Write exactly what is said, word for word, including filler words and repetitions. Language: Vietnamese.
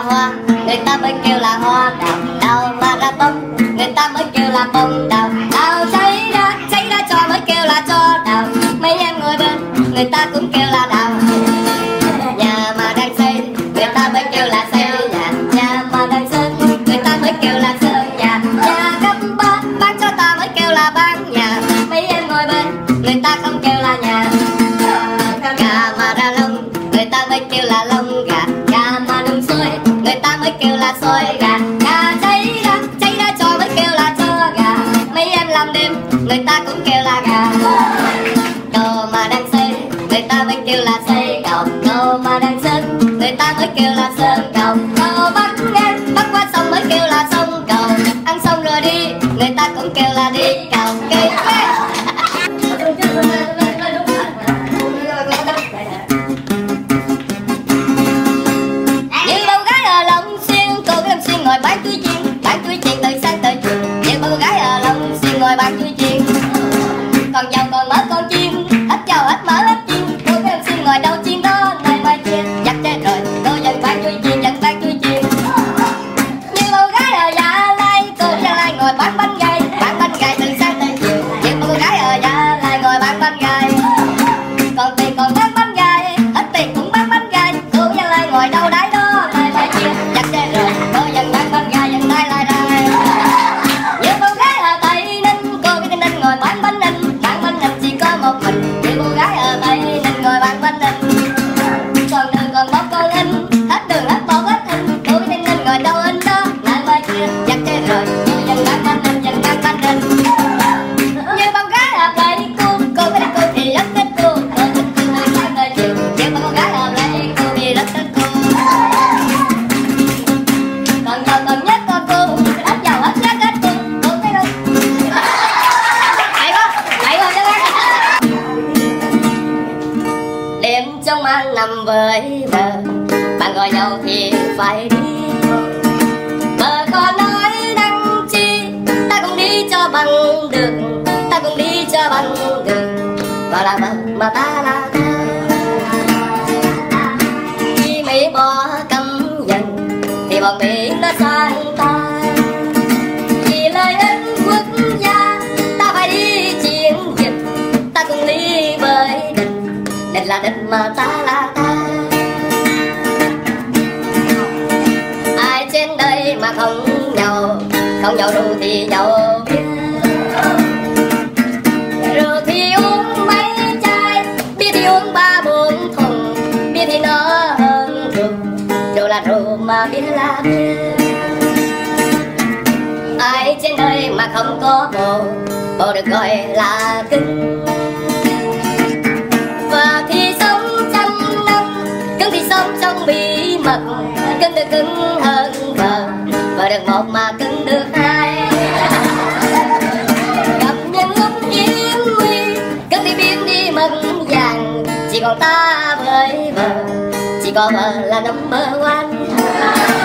hoa, người ta mới kêu là hoa đào. Đào mà ra bông, người ta mới kêu là bông đào. Đào cháy ra, cháy ra cho mới kêu là cho đào. Mấy em ngồi bên, người ta cũng kêu là đào. Nhà mà đang xây, người ta mới kêu là xây nhà. Nhà mà đang sơn, người ta mới kêu là sơn nhà. Nhà cấp ba, bán cho ta mới kêu là bán nhà. Mấy em ngồi bên, người ta không kêu là nhà. Gà mà ra lông, người ta mới kêu là lông gà. Gà mà nung sôi, người ta mới kêu là sôi gà. Gà cháy ra, cháy ra cho mới kêu là cho gà. Mấy em làm đêm, người ta cũng kêu là gà. Cầu mà đang xây, người ta mới kêu là xây cầu. Cầu mà đang sơn, người ta mới kêu là sơn cầu. Cầu bắt ngang, bắt qua sông mới kêu là sông cầu. Ăn xong rồi đi, người ta cũng kêu là đi cầu. Cây như bầu gái ở Long Xuyên, cô với Long Xuyên ngồi bán chuối chiên. Bán chuối chiên từ sáng tới chiều. Như bầu gái ở Long Xuyên ngồi bán chuối chiên. Còn giàu còn mỡ con chiên, hết giàu hết mỡ hết chiên. Cô với Long Xuyên ngồi đâu chiên đó, này mai chiên. Chắc chết rồi, cô vẫn bán chuối chiên, vẫn bán chuối chiên. Như bầu gái ở Gia Lai, cô với Gia Lai ngồi bán bánh gai. Bán bánh gai từ sáng tới chiều. Như bầu gái ở Gia Lai ngồi bán bánh gai. Còn tiền còn bán bánh gai, hết tiền cũng bán bánh gai. Cô với Gia Lai ngồi đâu đáy đó, này mai chiên. Chắc chết rồi, cô vẫn bán bánh gai, vẫn đáy lai đai. Như bầu gái ở Tây Ninh, cô với Tây Ninh ngồi bán bánh ninh. Bán bánh ninh chỉ có một mình. Như cô gái ở Tây Ninh ngồi bán bánh ninh. Còn đường còn bóp con in, hết đường hết bóp hết in. Cô với Tây Ninh ngồi đâu in đó, này mai kia. Chắc chết rồi, cô vẫn bán bánh ninh, vẫn bán bánh ninh. Như bầu gái ở Pleiku, cô với cô thì rất thích cô. Cô thích cô từ sáng tới chiều. Như bầu gái ở Pleiku thì rất thích cô. Còn giàu còn nhất có cô, hết giàu hết nhất hết cô. Cô thấy không? Hay quá, hay quá chứ. Đêm trong mang nằm với bờ, bạn gọi nhau thì phải đi. Bờ có nói đăng chi, ta cùng đi cho bằng được. Ta cùng đi cho bằng được. Và là bờ mà ta là ta. Khi Mỹ bỏ cấm dần thì bọn Mỹ nó sang ta. Vì lợi ích quốc gia ta phải đi chiến dịch. Ta cùng đi với địch, địch là địch mà ta là ta. Ai trên đây mà không nhậu, không nhậu rượu thì nhậu bia. Rượu thì uống mấy chai, bia thì uống ba bốn thùng. Bia thì nó hơn rượu, rượu là rượu mà bia là bia. Ai trên đời mà không có bồ, bồ được gọi là cưng. Và thì sống trăm năm, cưng thì sống trong bí mật. Cưng được cưng hơn vợ, vợ được một mà cưng được hai. Gặp những lúc yên nguy, cưng thì biến đi mất dạng. Chỉ còn ta với vợ, chỉ có vợ là number one.